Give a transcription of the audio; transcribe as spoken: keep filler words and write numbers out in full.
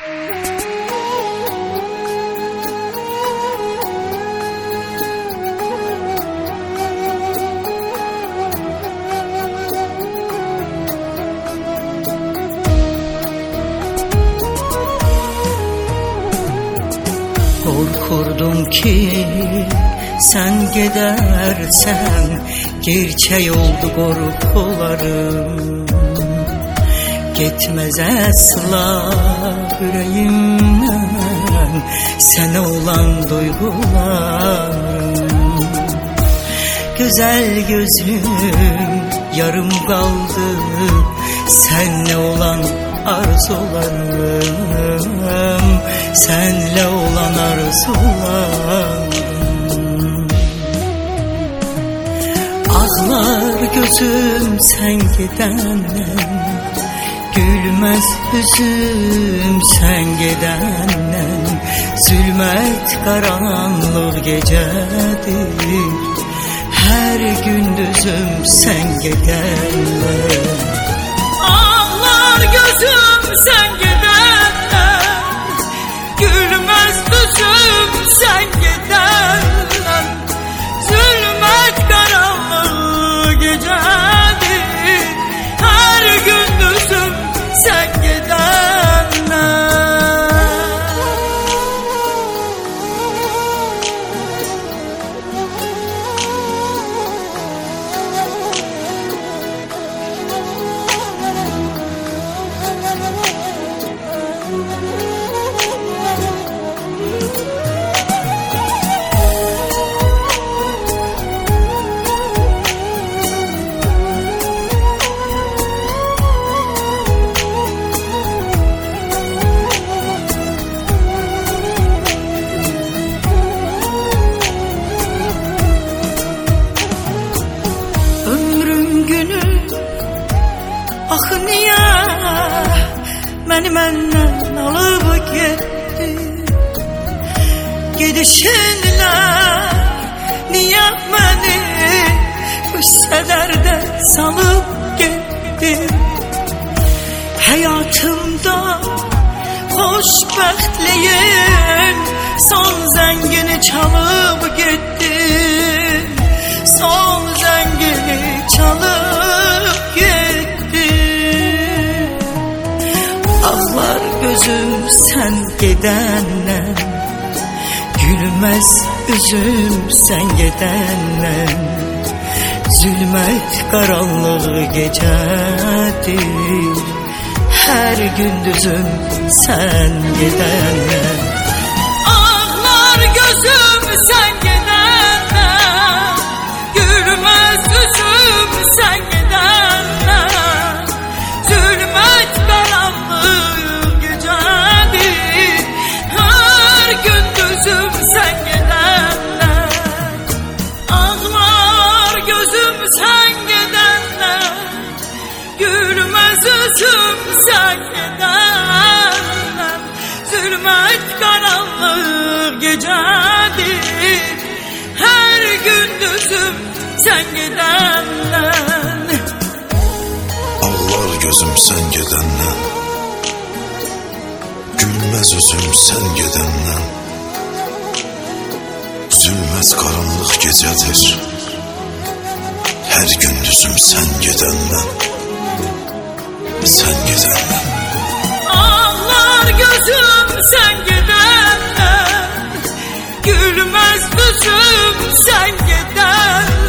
Korkurdum ki sen gidersen gerçek oldu korkularım. Gitmez asla yüreğimden sana olan duygularım. Güzel gözlüm yarım kaldı senle olan arzularım, senle olan arzularım. Ağlar gözüm sen gidenden, gülmez yüzüm sen gidenden. Zulmet karanlık gecedir, her gündüzüm sen gidenden. Ağlar gözüm sen gidenden, gülmez yüzüm sen gidenden. Zulmet karanlık gecedir, her gündüzüm sen gidenden. Ah niye beni menden alıp gitti, gidişinle niye beni üstelerde salıp gitti. Hayatımda hoşbəxtliyin son zengini çalıp gitti, son zengini çalıp gitti. Ağlar gözüm sen gidenden, gülmez üzüm sen gidenden. Zulmet karanlığı gecedir, her gündüzüm sen gidenden. Ağlar gözüm sen gidenden, gülmez yüzüm sen gidenden. Zulmet karanlığı gecedir, her gündüzüm sen gidenden. Ağlar gözüm sen gidenden, gülmez yüzüm sen gidenden. Zulmet karanlığı gecedir, her gündüzüm sen gidenden. Ağlar gözüm sen gidenden, gülmez yüzüm sen gidenden. Zulmet karanlık gecedir, her gündüzüm sen gidenden. Sen gidenden. Ağlar gözüm sen gidenden, gülmez yüzüm sen gidenden.